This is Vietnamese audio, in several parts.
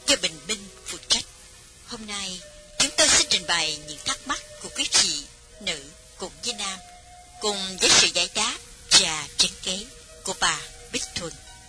do Bình Minh phụ trách. Hôm nay, chúng tôi xin trình bày những thắc mắc của quý vị, nữ cùng với nam, cùng với sự giải đáp và trấn kế của bà Bích Thuần.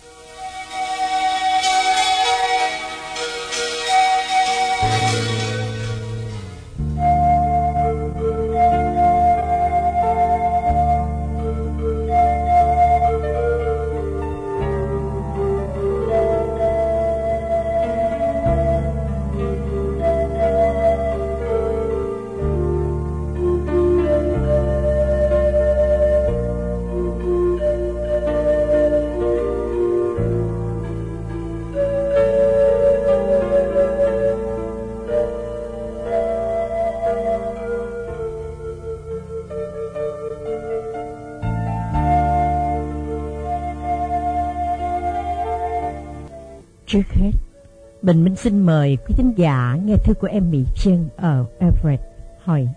Trước hết, Bình Minh xin mời quý thính giả nghe thư của em Mỹ Trân ở Everett hỏi: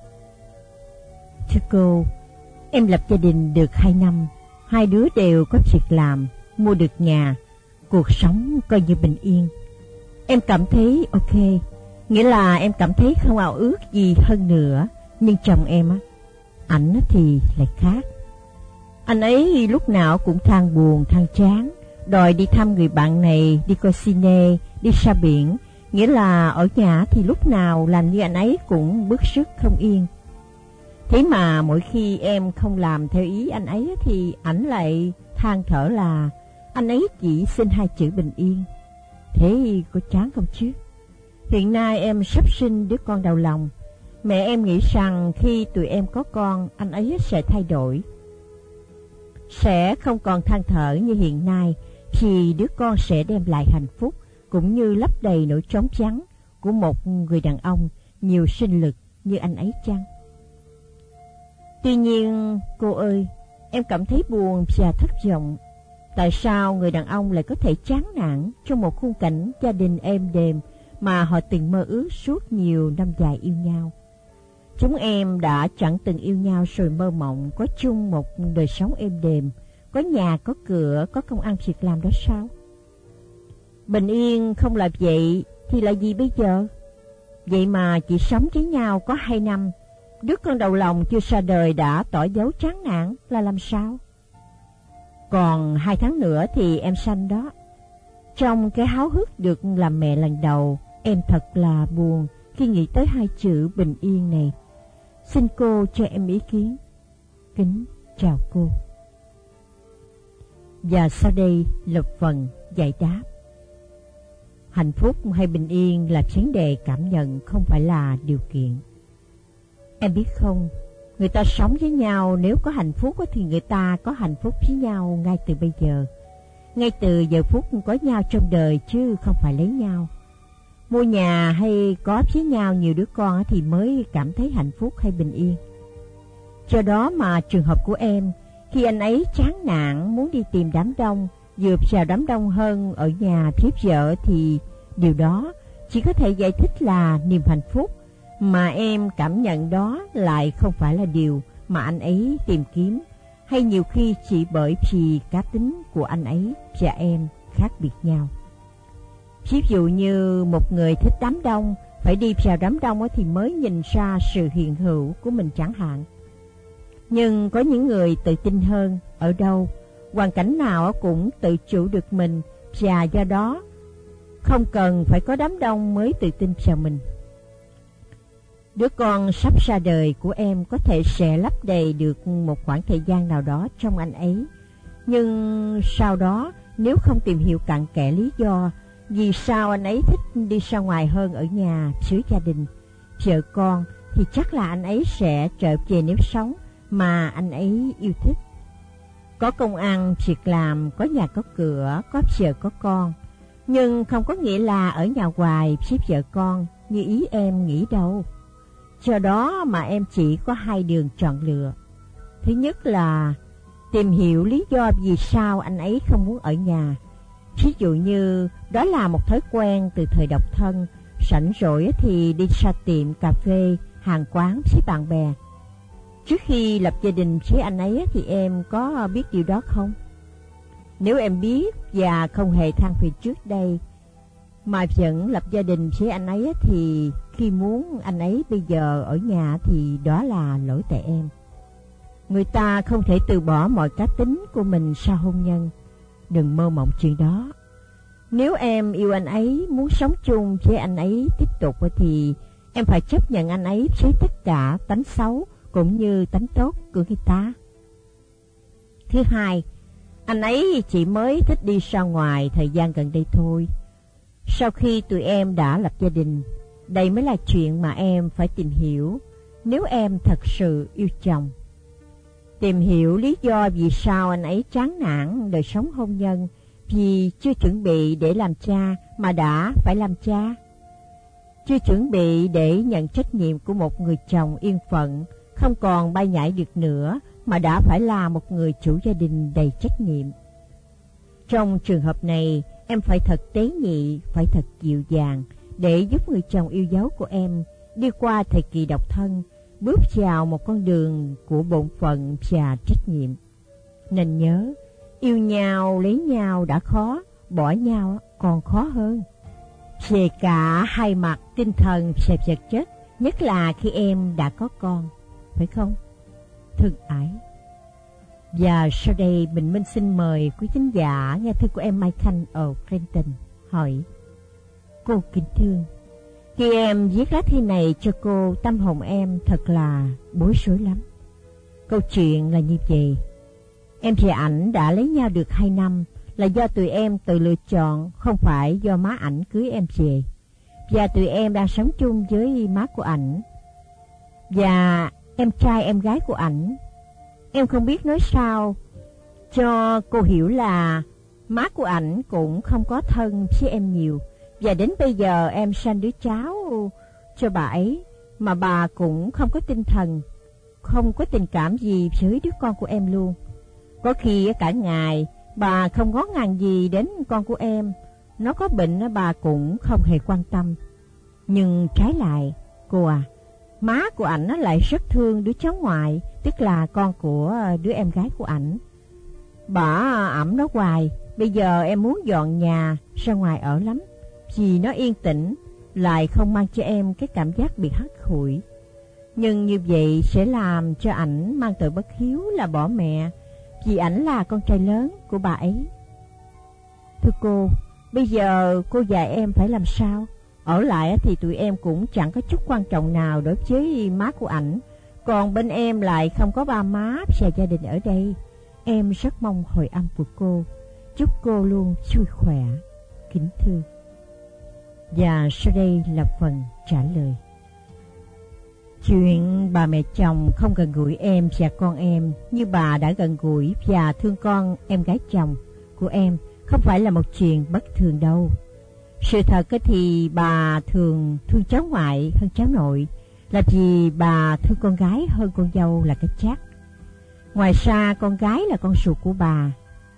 Thưa cô, em lập gia đình được 2 năm, 2 đứa đều có việc làm, mua được nhà, cuộc sống coi như bình yên. Em cảm thấy ok, nghĩa là em cảm thấy không ao ước gì hơn nữa. Nhưng chồng em á, ảnh thì lại khác. Anh ấy lúc nào cũng than buồn, than chán, đòi đi thăm người bạn này, đi coi cine, đi ra biển. Nghĩa là ở nhà thì lúc nào làm như anh ấy cũng bức rứt không yên. Thế mà mỗi khi em không làm theo ý anh ấy thì ảnh lại than thở là anh ấy chỉ xin 2 chữ bình yên. Thế có chán không chứ? Hiện nay em sắp sinh đứa con đầu lòng. Mẹ em nghĩ rằng khi tụi em có con, anh ấy sẽ thay đổi, sẽ không còn than thở như hiện nay, thì đứa con sẽ đem lại hạnh phúc cũng như lấp đầy nỗi trống vắng của một người đàn ông nhiều sinh lực như anh ấy chăng? Tuy nhiên, cô ơi, em cảm thấy buồn và thất vọng. Tại sao người đàn ông lại có thể chán nản trong một khung cảnh gia đình êm đềm mà họ từng mơ ước suốt nhiều năm dài yêu nhau? Chúng em đã chẳng từng yêu nhau rồi mơ mộng có chung một đời sống êm đềm, có nhà, có cửa, có công ăn việc làm đó sao? Bình yên không là vậy thì là gì bây giờ? Vậy mà chỉ sống với nhau có 2 năm, đứa con đầu lòng chưa ra đời đã tỏ dấu chán nản là làm sao? Còn 2 tháng nữa thì em sanh đó. Trong cái háo hức được làm mẹ lần đầu, em thật là buồn khi nghĩ tới 2 chữ bình yên này. Xin cô cho em ý kiến. Kính chào cô. Và sau đây là phần giải đáp. Hạnh phúc hay bình yên là vấn đề cảm nhận, không phải là điều kiện. Em biết không, người ta sống với nhau, nếu có hạnh phúc thì người ta có hạnh phúc với nhau ngay từ bây giờ, ngay từ giờ phút có nhau trong đời, chứ không phải lấy nhau. Mua nhà hay có với nhau nhiều đứa con thì mới cảm thấy hạnh phúc hay bình yên. Do đó mà trường hợp của em, khi anh ấy chán nản muốn đi tìm đám đông, dựa vào đám đông hơn ở nhà tiếp vợ, thì điều đó chỉ có thể giải thích là niềm hạnh phúc, mà em cảm nhận đó lại không phải là điều mà anh ấy tìm kiếm, hay nhiều khi chỉ bởi vì cá tính của anh ấy và em khác biệt nhau. Ví dụ như một người thích đám đông, phải đi vào đám đông thì mới nhìn ra sự hiện hữu của mình chẳng hạn. Nhưng có những người tự tin hơn, ở đâu, hoàn cảnh nào cũng tự chủ được mình, và do đó không cần phải có đám đông mới tự tin vào mình. Đứa con sắp ra đời của em có thể sẽ lấp đầy được một khoảng thời gian nào đó trong anh ấy. Nhưng sau đó, nếu không tìm hiểu cặn kẽ lý do vì sao anh ấy thích đi ra ngoài hơn ở nhà với gia đình, vợ con, thì chắc là anh ấy sẽ trở về nếp sống mà anh ấy yêu thích. Có công ăn, việc làm, có nhà có cửa, có vợ có con. Nhưng không có nghĩa là ở nhà hoài với vợ con như ý em nghĩ đâu. Do đó mà em chỉ có 2 đường chọn lựa. Thứ nhất là tìm hiểu lý do vì sao anh ấy không muốn ở nhà. Ví dụ như đó là một thói quen từ thời độc thân, rảnh rỗi thì đi ra tiệm cà phê, hàng quán với bạn bè. Trước khi lập gia đình với anh ấy thì em có biết điều đó không? Nếu em biết và không hề than phiền trước đây, mà vẫn lập gia đình với anh ấy thì khi muốn anh ấy bây giờ ở nhà thì đó là lỗi tại em. Người ta không thể từ bỏ mọi cá tính của mình sau hôn nhân. Đừng mơ mộng chuyện đó. Nếu em yêu anh ấy, muốn sống chung với anh ấy tiếp tục thì em phải chấp nhận anh ấy với tất cả tánh xấu cũng như tánh tốt của người ta. Thứ hai, anh ấy chỉ mới thích đi ra ngoài thời gian gần đây thôi. Sau khi tụi em đã lập gia đình, đây mới là chuyện mà em phải tìm hiểu nếu em thật sự yêu chồng. Tìm hiểu lý do vì sao anh ấy chán nản đời sống hôn nhân vì chưa chuẩn bị để làm cha mà đã phải làm cha. Chưa chuẩn bị để nhận trách nhiệm của một người chồng yên phận, không còn bay nhảy được nữa mà đã phải là một người chủ gia đình đầy trách nhiệm. Trong trường hợp này, em phải thật tế nhị, phải thật dịu dàng để giúp người chồng yêu dấu của em đi qua thời kỳ độc thân, bước vào một con đường của bổn phận và trách nhiệm. Nên nhớ, yêu nhau, lấy nhau đã khó, bỏ nhau còn khó hơn. Về cả hai mặt tinh thần và vật chất, nhất là khi em đã có con, phải không? Thân ái. Và sau đây Bình Minh xin mời quý khán giả nghe thư của em Mai Khanh ở Clinton hỏi: Cô kính thương, khi em viết lá thư này cho cô, tâm hồn em thật là bối rối lắm. Câu chuyện là như vậy. Em và ảnh đã lấy nhau được 2 năm là do tụi em tự lựa chọn, không phải do má ảnh cưới em về. Và tụi em đang sống chung với má của ảnh và em trai em gái của ảnh. Em không biết nói sao cho cô hiểu là má của ảnh cũng không có thân với em nhiều. Và đến bây giờ em sanh đứa cháu cho bà ấy mà bà cũng không có tinh thần, không có tình cảm gì với đứa con của em luôn. Có khi cả ngày bà không ngó ngàng gì đến con của em. Nó có bệnh bà cũng không hề quan tâm. Nhưng trái lại, cô à, má của ảnh lại rất thương đứa cháu ngoại, tức là con của đứa em gái của ảnh. Bà ẵm nó hoài. Bây giờ em muốn dọn nhà ra ngoài ở lắm, vì nó yên tĩnh, lại không mang cho em cái cảm giác bị hắt hủi. Nhưng như vậy sẽ làm cho ảnh mang tội bất hiếu là bỏ mẹ, vì ảnh là con trai lớn của bà ấy. Thưa cô, bây giờ cô dạy em phải làm sao? Ở lại thì tụi em cũng chẳng có chút quan trọng nào đối với má của ảnh. Còn bên em lại không có ba má và gia đình ở đây. Em rất mong hồi âm của cô. Chúc cô luôn vui khỏe. Kính thưa. Và sau đây là phần trả lời. Chuyện bà mẹ chồng không gần gũi em và con em như bà đã gần gũi và thương con em gái chồng của em không phải là một chuyện bất thường đâu. Sự thật thì bà thường thương cháu ngoại hơn cháu nội, là vì bà thương con gái hơn con dâu là cái chắc. Ngoài ra con gái là con ruột của bà.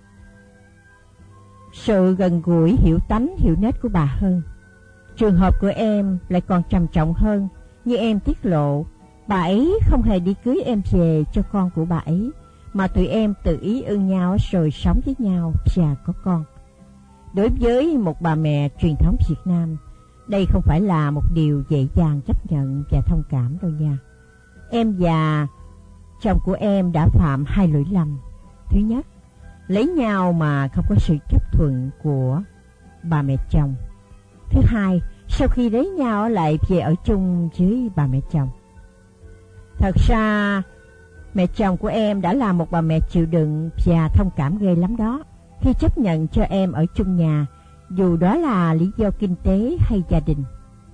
Sự gần gũi, hiểu tánh, hiểu nết của bà hơn. Trường hợp của em lại còn trầm trọng hơn. Như em tiết lộ, bà ấy không hề đi cưới em về cho con của bà ấy, mà tụi em tự ý ưng nhau rồi sống với nhau và có con. Đối với một bà mẹ truyền thống Việt Nam, đây không phải là một điều dễ dàng chấp nhận và thông cảm đâu nha. Em và chồng của em đã phạm 2 lỗi lầm. Thứ nhất, lấy nhau mà không có sự chấp thuận của bà mẹ chồng. Thứ hai, sau khi lấy nhau lại về ở chung với bà mẹ chồng. Thật ra, mẹ chồng của em đã là một bà mẹ chịu đựng và thông cảm ghê lắm đó, khi chấp nhận cho em ở chung nhà, dù đó là lý do kinh tế hay gia đình.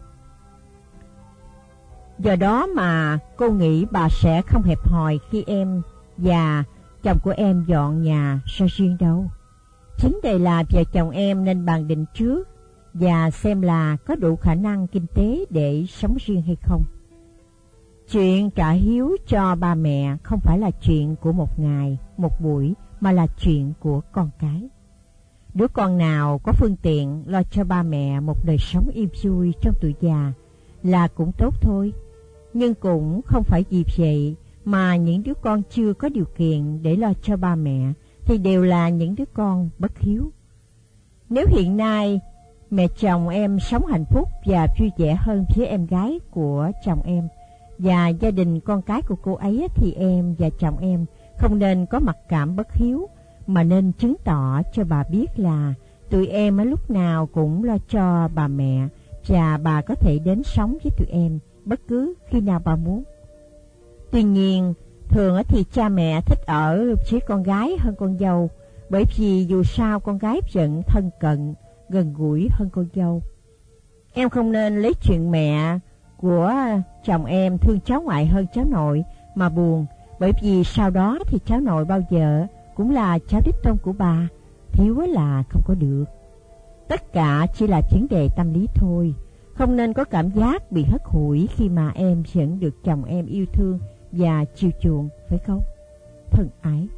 Do đó mà cô nghĩ bà sẽ không hẹp hòi khi em và chồng của em dọn nhà ra riêng đâu. Chính đây là vợ chồng em nên bàn định trước và xem là có đủ khả năng kinh tế để sống riêng hay không. Chuyện trả hiếu cho ba mẹ không phải là chuyện của một ngày, một buổi, mà là chuyện của con cái. Đứa con nào có phương tiện lo cho ba mẹ một đời sống yên vui trong tuổi già là cũng tốt thôi. Nhưng cũng không phải vì vậy mà những đứa con chưa có điều kiện để lo cho ba mẹ thì đều là những đứa con bất hiếu. Nếu hiện nay Mẹ chồng em sống hạnh phúc và vui vẻ hơn phía em gái của chồng em. Và gia đình con cái của cô ấy thì em và chồng em không nên có mặc cảm bất hiếu, mà nên chứng tỏ cho bà biết là tụi em ở lúc nào cũng lo cho bà mẹ, và bà có thể đến sống với tụi em bất cứ khi nào bà muốn. Tuy nhiên, thường thì cha mẹ thích ở với con gái hơn con dâu, bởi vì dù sao con gái vẫn thân cận, gần gũi hơn con dâu. Em không nên lấy chuyện mẹ của chồng em thương cháu ngoại hơn cháu nội mà buồn, bởi vì sau đó thì cháu nội bao giờ cũng là cháu đích tôn của bà, thiếu là không có được. Tất cả chỉ là vấn đề tâm lý thôi, không nên có cảm giác bị hất hủi khi mà em vẫn được chồng em yêu thương và chiều chuộng, phải không? Thân ái.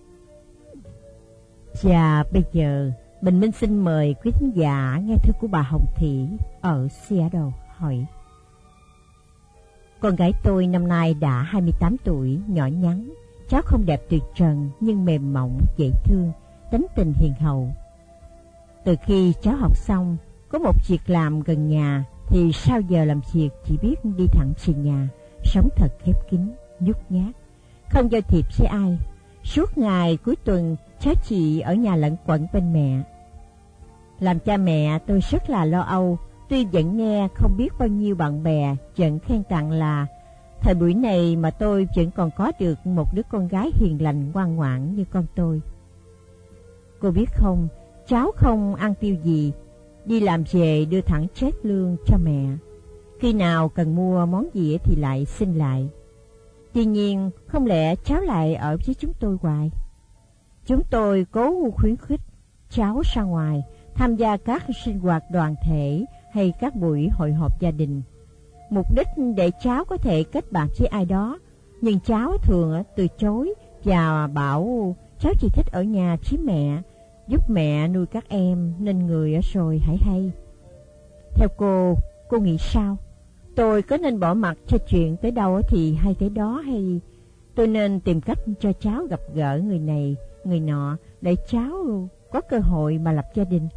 Và bây giờ, Bình Minh xin mời quý thính giả nghe thư của bà Hồng Thị ở Seattle hỏi: Con gái tôi năm nay đã 28 tuổi, nhỏ nhắn, cháu không đẹp tuyệt trần nhưng mềm mỏng, dễ thương, tính tình hiền hậu. Từ khi cháu học xong, có một việc làm gần nhà thì sau giờ làm việc chỉ biết đi thẳng về nhà, sống thật khép kín, nhút nhát, không giao thiệp với ai. Suốt ngày cuối tuần, cháu chỉ ở nhà lẩn quẩn bên mẹ. Làm cha mẹ tôi rất là lo âu, tuy vẫn nghe không biết bao nhiêu bạn bè vẫn khen tặng là thời buổi này mà tôi vẫn còn có được một đứa con gái hiền lành ngoan ngoãn như con tôi. Cô biết không, cháu không ăn tiêu gì, đi làm về đưa thẳng check lương cho mẹ. Khi nào cần mua món gì thì lại xin lại. Tuy nhiên, không lẽ cháu lại ở với chúng tôi hoài? Chúng tôi cố khuyến khích cháu ra ngoài, tham gia các sinh hoạt đoàn thể hay các buổi hội họp gia đình. Mục đích để cháu có thể kết bạn với ai đó, nhưng cháu thường từ chối và bảo cháu chỉ thích ở nhà với mẹ, giúp mẹ nuôi các em nên người rồi hãy hay. Theo cô nghĩ sao? Tôi có nên bỏ mặc cho chuyện tới đâu thì hay tới đó, hay tôi nên tìm cách cho cháu gặp gỡ người này, người nọ để cháu có cơ hội mà lập gia đình?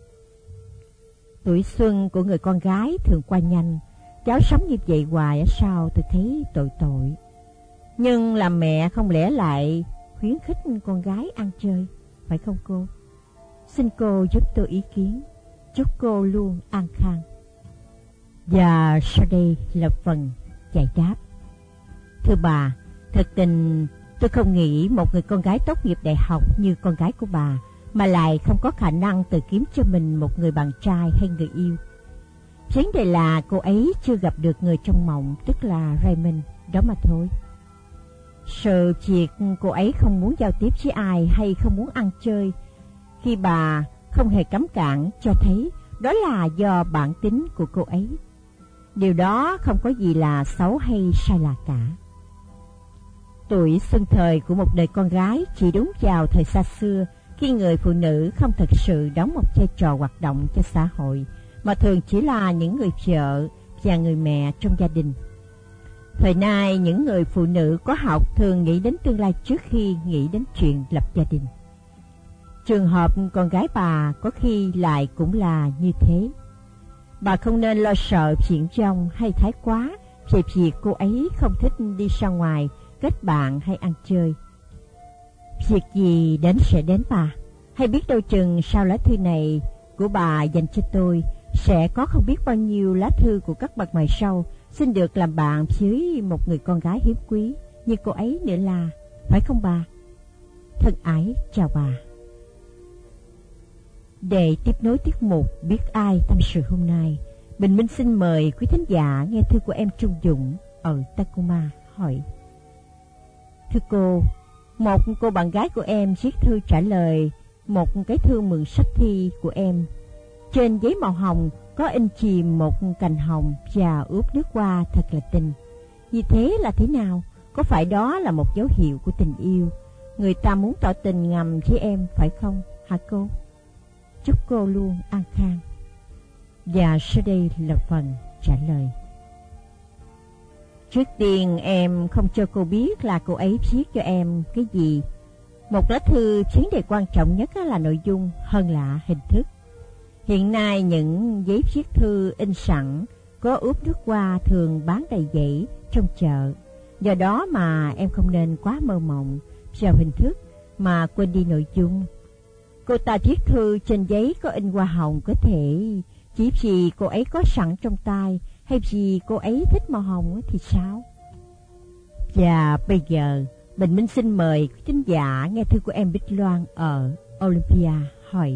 Tuổi xuân của người con gái thường qua nhanh, cháu sống như vậy hoài sao tôi thấy tội. Nhưng làm mẹ không lẽ lại khuyến khích con gái ăn chơi, phải không cô? Xin cô giúp tôi ý kiến, chúc cô luôn an khang. Và sau đây là phần giải đáp. Thưa bà, thật tình tôi không nghĩ một người con gái tốt nghiệp đại học như con gái của bà mà lại không có khả năng tự kiếm cho mình một người bạn trai hay người yêu. Vấn đề là cô ấy chưa gặp được người trong mộng, tức là Raymond, đó mà thôi. Sự việc cô ấy không muốn giao tiếp với ai hay không muốn ăn chơi, khi bà không hề cấm cản, cho thấy đó là do bản tính của cô ấy. Điều đó không có gì là xấu hay sai lạc cả. Tuổi xuân thời của một đời con gái chỉ đúng vào thời xa xưa, khi người phụ nữ không thực sự đóng một vai trò hoạt động cho xã hội, mà thường chỉ là những người vợ và người mẹ trong gia đình. Thời nay, những người phụ nữ có học thường nghĩ đến tương lai trước khi nghĩ đến chuyện lập gia đình. Trường hợp con gái bà có khi lại cũng là như thế. Bà không nên lo sợ chuyện trong hay thái quá về việc cô ấy không thích đi ra ngoài, kết bạn hay ăn chơi. Việc gì đến sẽ đến bà. Hay biết đâu chừng sau lá thư này của bà dành cho tôi, sẽ có không biết bao nhiêu lá thư của các bậc mày sau xin được làm bạn với một người con gái hiếm quý như cô ấy nữa là, phải không bà? Thân ái chào bà. Để tiếp nối tiết mục Biết Ai Tâm Sự hôm nay, Bình Minh xin mời quý thính giả nghe thư của em Trung Dũng ở Tacoma hỏi: Thưa cô, một cô bạn gái của em viết thư trả lời một cái thư mượn sách thi của em. Trên giấy màu hồng có in chìm một cành hồng và ướp nước hoa thật là tình. Như thế là thế nào? Có phải đó là một dấu hiệu của tình yêu? Người ta muốn tỏ tình ngầm với em phải không hả cô? Chúc cô luôn an khang. Và sau đây là phần trả lời. Trước tiên em không cho cô biết là cô ấy viết cho em cái gì. Một lá thư, vấn đề quan trọng nhất là nội dung hơn là hình thức. Hiện nay những giấy viết thư in sẵn có ướp nước hoa thường bán đầy dãy trong chợ. Do đó mà em không nên quá mơ mộng vào hình thức mà quên đi nội dung. Cô ta viết thư trên giấy có in hoa hồng có thể chỉ vì cô ấy có sẵn trong tay, hay vì cô ấy thích màu hồng thì sao? Và bây giờ Bình Minh xin mời quý thính giả nghe thư của em Bích Loan ở Olympia hỏi: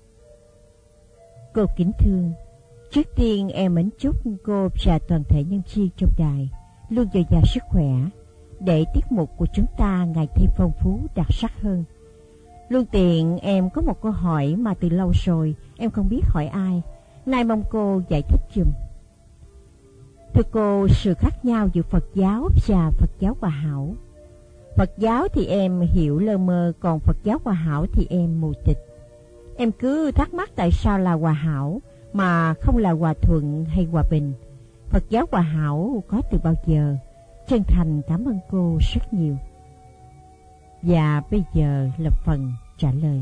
Cô kính thương, trước tiên em mến chúc cô và toàn thể nhân viên trong đài luôn dồi dào sức khỏe, để tiết mục của chúng ta ngày thêm phong phú đặc sắc hơn. Luôn tiện em có một câu hỏi mà từ lâu rồi em không biết hỏi ai, nay mong cô giải thích giùm. Thưa cô, sự khác nhau giữa Phật giáo và Phật giáo Hòa Hảo. Phật giáo thì em hiểu lơ mơ, còn Phật giáo Hòa Hảo thì em mù tịch. Em cứ thắc mắc tại sao là Hòa Hảo mà không là Hòa Thuận hay Hòa Bình. Phật giáo Hòa Hảo có từ bao giờ? Chân thành cảm ơn cô rất nhiều. Và bây giờ là phần trả lời.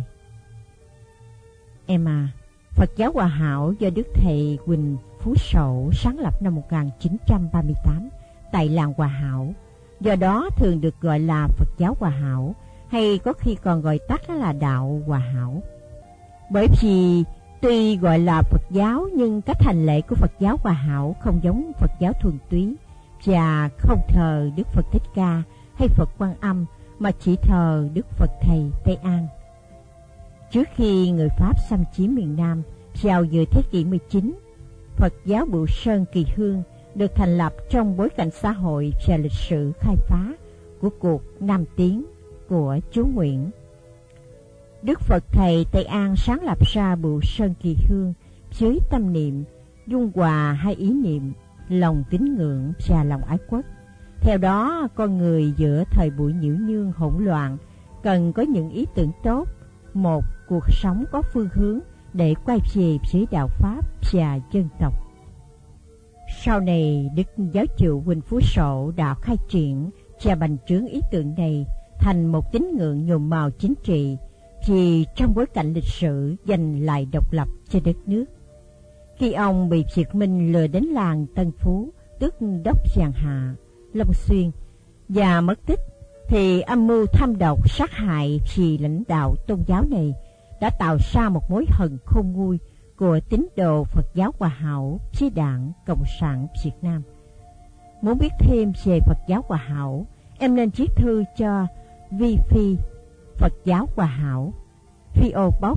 Em à, Phật giáo Hòa Hảo do Đức Thầy Huỳnh Phú Sổ sáng lập năm 1938 tại làng Hòa Hảo. Do đó thường được gọi là Phật giáo Hòa Hảo, hay có khi còn gọi tắt là Đạo Hòa Hảo. Bởi vì tuy gọi là Phật giáo nhưng cách hành lễ của Phật giáo Hòa Hảo không giống Phật giáo thuần túy, và không thờ Đức Phật Thích Ca hay Phật Quan Âm, mà chỉ thờ Đức Phật Thầy Tây An. Trước khi người Pháp xâm chiếm miền Nam vào giữa thế kỷ 19, Phật giáo Bửu Sơn Kỳ Hương được thành lập trong bối cảnh xã hội và lịch sử khai phá của cuộc Nam Tiến của Chúa Nguyễn. Đức Phật Thầy Tây An sáng lập ra Bửu Sơn Kỳ Hương dưới tâm niệm dung hòa hai ý niệm lòng tín ngưỡng và lòng ái quốc. Theo đó, con người giữa thời buổi nhiễu nhương hỗn loạn cần có những ý tưởng tốt, một cuộc sống có phương hướng để quay về với đạo Pháp và dân tộc. Sau này, Đức Giáo chủ Huỳnh Phú Sổ đã khai triển và bành trướng ý tưởng này thành một tín ngưỡng nhuộm màu chính trị, vì trong bối cảnh lịch sử giành lại độc lập cho đất nước. Khi ông bị Việt Minh lừa đến làng Tân Phú, tức Đốc Giàng Hạ, Long Xuyên, và mất tích, thì âm mưu thâm độc sát hại vì lãnh đạo tôn giáo này đã tạo ra một mối hận khôn nguôi của tín đồ Phật giáo Hòa Hảo với Đảng Cộng sản Việt Nam. Muốn biết thêm về Phật giáo Hòa Hảo, em nên viết thư cho Vi Phi Phật giáo Hòa Hảo, PO Box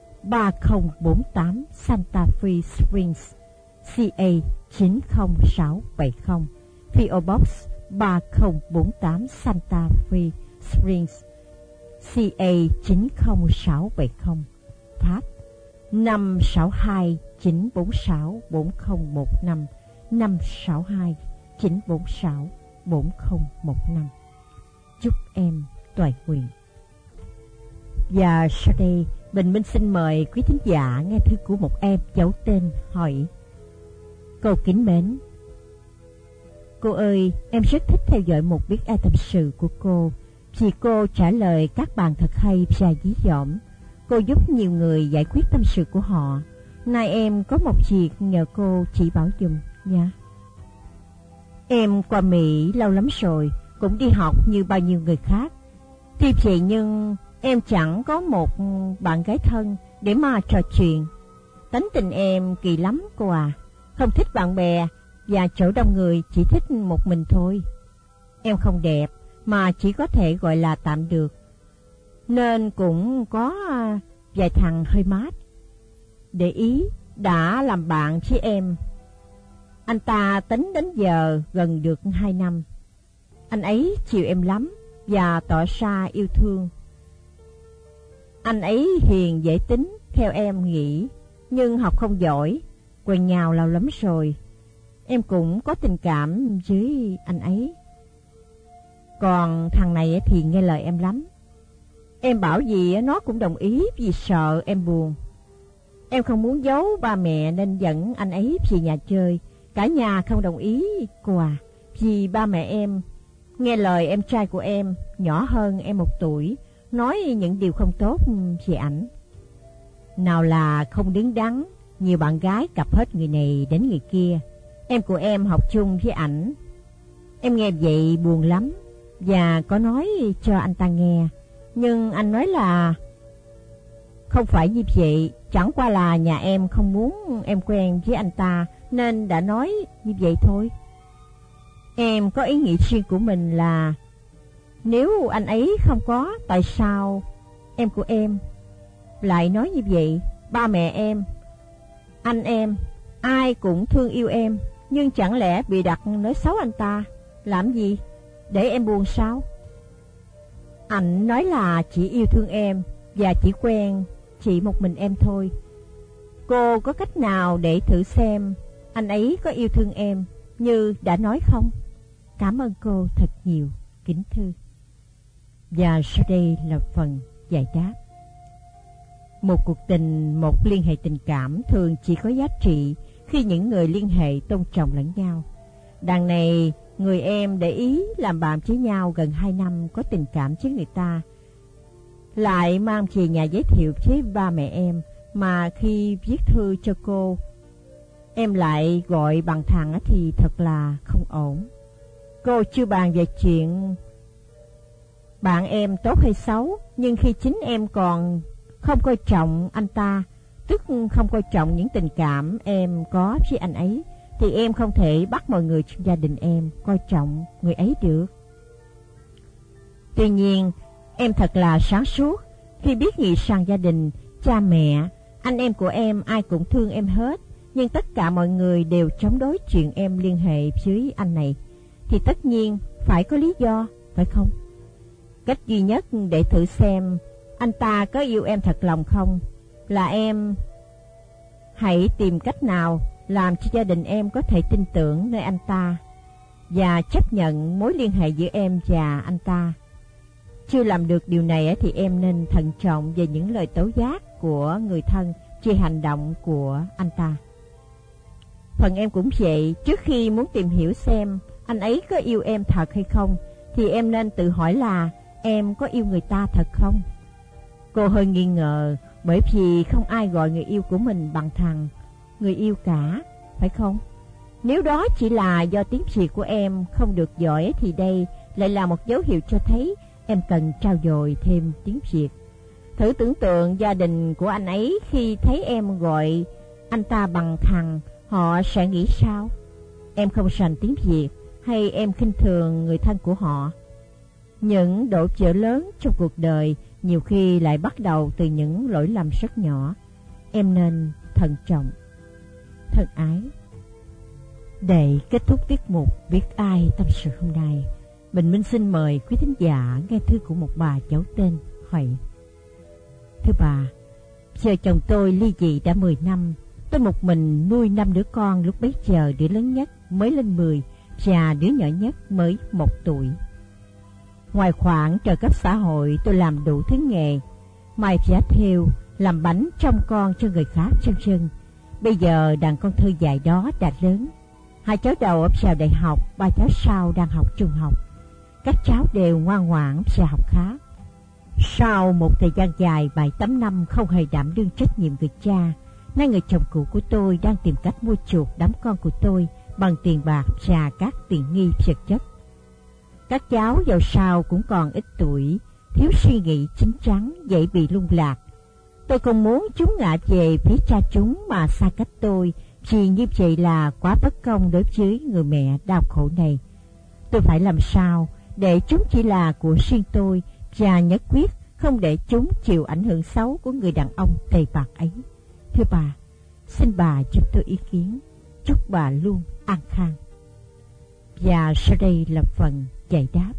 3048 Santa Fe Springs, CA 90670, PO Box 3048 Santa Fe Springs, CA 90670, Pháp 562 946 4015, 562 946 4015. Chúc em toại nguyện. Và sau đây, Bình Minh xin mời quý thính giả nghe thư của một em giấu tên hỏi: Cô kính mến, cô ơi, em rất thích theo dõi một biết ai tâm sự của cô, vì cô trả lời các bạn thật hay và dí dỏm. Cô giúp nhiều người giải quyết tâm sự của họ. Nay em có một việc nhờ cô chỉ bảo giùm nha. Em qua Mỹ lâu lắm rồi, cũng đi học như bao nhiêu người khác. Tuy vậy nhưng em chẳng có một bạn gái thân để mà trò chuyện. Tánh tình em kỳ lắm cô à, không thích bạn bè và chỗ đông người, chỉ thích một mình thôi. Em không đẹp mà chỉ có thể gọi là tạm được, nên cũng có vài thằng hơi mát để ý đã làm bạn với em. Anh ta tính đến giờ gần được 2 năm. Anh ấy chiều em lắm và tỏ ra yêu thương. Anh ấy hiền dễ tính theo em nghĩ, nhưng học không giỏi, quen nhau lâu lắm rồi. Em cũng có tình cảm với anh ấy. Còn thằng này thì nghe lời em lắm. Em bảo gì nó cũng đồng ý vì sợ em buồn. Em không muốn giấu ba mẹ nên dẫn anh ấy về nhà chơi. Cả nhà không đồng ý cô à, vì ba mẹ em nghe lời em trai của em, nhỏ hơn em 1 tuổi, nói những điều không tốt về ảnh. Nào là không đứng đắn, nhiều bạn gái cặp hết người này đến người kia. Em của em học chung với ảnh. Em nghe vậy buồn lắm và có nói cho anh ta nghe. Nhưng anh nói là không phải như vậy, chẳng qua là nhà em không muốn em quen với anh ta nên đã nói như vậy thôi. Em có ý nghĩ riêng của mình là nếu anh ấy không có, tại sao em của em lại nói như vậy? Ba mẹ em, anh em, ai cũng thương yêu em, nhưng chẳng lẽ bị đặt nói xấu anh ta? Làm gì? Để em buồn sao? Anh nói là chỉ yêu thương em và chỉ quen chỉ một mình em thôi. Cô có cách nào để thử xem anh ấy có yêu thương em như đã nói không? Cảm ơn cô thật nhiều, kính thư. Và sau đây là phần giải đáp. Một cuộc tình, một liên hệ tình cảm thường chỉ có giá trị khi những người liên hệ tôn trọng lẫn nhau. Đằng này, người em để ý làm bạn với nhau gần 2 năm, có tình cảm với người ta, lại mang về nhà giới thiệu với ba mẹ em, mà khi viết thư cho cô, em lại gọi bằng thằng thì thật là không ổn. Cô chưa bàn về chuyện bạn em tốt hay xấu, nhưng khi chính em còn không coi trọng anh ta, tức không coi trọng những tình cảm em có với anh ấy, thì em không thể bắt mọi người trong gia đình em coi trọng người ấy được. Tuy nhiên, em thật là sáng suốt khi biết nghĩ rằng gia đình, cha mẹ, anh em của em ai cũng thương em hết, nhưng tất cả mọi người đều chống đối chuyện em liên hệ với anh này, thì tất nhiên phải có lý do, phải không? Cách duy nhất để thử xem anh ta có yêu em thật lòng không là em hãy tìm cách nào làm cho gia đình em có thể tin tưởng nơi anh ta và chấp nhận mối liên hệ giữa em và anh ta. Chưa làm được điều này thì em nên thận trọng về những lời tố giác của người thân về hành động của anh ta. Phần em cũng vậy, trước khi muốn tìm hiểu xem anh ấy có yêu em thật hay không, thì em nên tự hỏi là em có yêu người ta thật không? Cô hơi nghi ngờ, bởi vì không ai gọi người yêu của mình bằng thằng người yêu cả, phải không? Nếu đó chỉ là do tiếng Việt của em không được giỏi, thì đây lại là một dấu hiệu cho thấy em cần trau dồi thêm tiếng Việt. Thử tưởng tượng gia đình của anh ấy khi thấy em gọi anh ta bằng thằng, họ sẽ nghĩ sao? Em không sành tiếng Việt, hay em khinh thường người thân của họ? Những đổ vỡ lớn trong cuộc đời nhiều khi lại bắt đầu từ những lỗi lầm rất nhỏ. Em nên thận trọng. Thân ái, để kết thúc tiết mục Biết Ai Tâm Sự hôm nay, Bình Minh xin mời quý thính giả nghe thư của một bà cháu tên Huệ. Thưa bà, vợ chồng tôi ly dị đã 10 năm. Tôi một mình nuôi 5 đứa con, lúc bấy giờ đứa lớn nhất mới lên 10 và đứa nhỏ nhất mới 1 tuổi. Ngoài khoản trợ cấp xã hội, tôi làm đủ thứ nghề: may vá thêu, làm bánh trông con cho người khác, vân. Bây giờ đàn con thơ dại đó đã lớn. 2 cháu đầu vào đại học, 3 cháu sau đang học trung học. Các cháu đều ngoan ngoãn và học khá. Sau một thời gian dài 7-8 năm không hề đảm đương trách nhiệm người cha, nay người chồng cũ của tôi đang tìm cách mua chuộc đám con của tôi bằng tiền bạc và các tiện nghi vật chất. Các cháu dầu sao cũng còn ít tuổi, thiếu suy nghĩ chín chắn, dễ bị lung lạc. Tôi không muốn chúng ngã về phía cha chúng mà xa cách tôi, vì như vậy là quá bất công đối với người mẹ đau khổ này. Tôi phải làm sao để chúng chỉ là của riêng tôi, và nhất quyết không để chúng chịu ảnh hưởng xấu của người đàn ông tề bạc ấy. Thưa bà, xin bà giúp tôi ý kiến. Chúc bà luôn an khang. Và sau đây là phần giải đáp.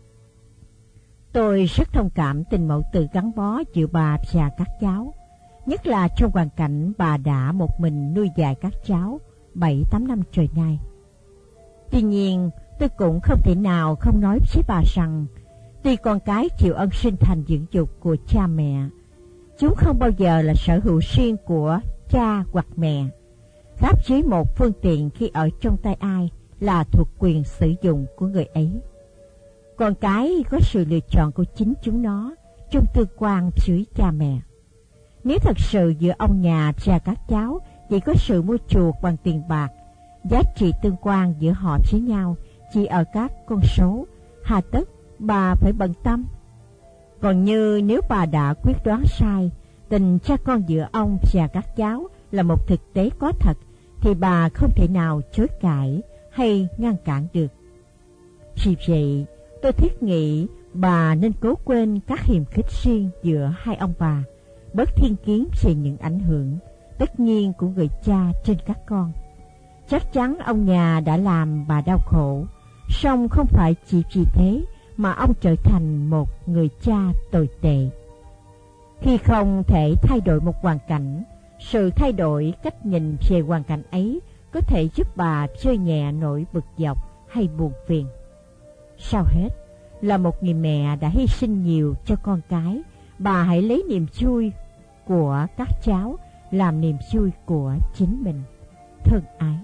Tôi rất thông cảm tình mẫu tử gắn bó giữa bà và các cháu, nhất là trong hoàn cảnh bà đã một mình nuôi dạy các cháu 7-8 năm trời nay. Tuy nhiên, tôi cũng không thể nào không nói với bà rằng, tuy con cái chịu ân sinh thành dưỡng dục của cha mẹ, chúng không bao giờ là sở hữu riêng của cha hoặc mẹ. Khác với một phương tiện khi ở trong tay ai là thuộc quyền sử dụng của người ấy. Con cái có sự lựa chọn của chính chúng nó trong tương quan với cha mẹ. Nếu thật sự giữa ông nhà và các cháu chỉ có sự mua chuộc bằng tiền bạc, giá trị tương quan giữa họ với nhau chỉ ở các con số, hà tất bà phải bận tâm. Còn như nếu bà đã quyết đoán sai, tình cha con giữa ông và các cháu là một thực tế có thật, thì bà không thể nào chối cãi hay ngăn cản được. Vì vậy, tôi thiết nghĩ bà nên cố quên các hiềm khích riêng giữa hai ông bà, bớt thiên kiến về những ảnh hưởng tất nhiên của người cha trên các con. Chắc chắn ông nhà đã làm bà đau khổ, song không phải chỉ vì thế mà ông trở thành một người cha tồi tệ. Khi không thể thay đổi một hoàn cảnh, sự thay đổi cách nhìn về hoàn cảnh ấy có thể giúp bà vơi nhẹ nỗi bực dọc hay buồn phiền. Sau hết, là một người mẹ đã hy sinh nhiều cho con cái, bà hãy lấy niềm vui của các cháu làm niềm vui của chính mình. Thân ái.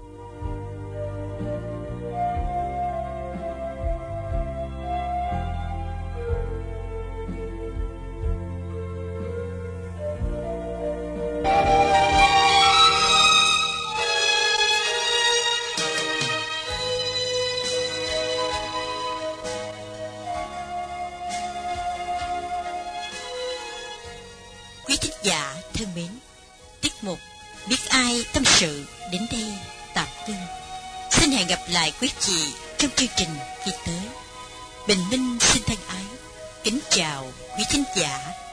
Quý thính giả thân mến, tiết mục Biết Ai Tâm Sự đến đây tạm ngưng. Xin hẹn gặp lại quý vị trong chương trình kỳ tới. Bình Minh xin thân ái kính chào quý thính giả.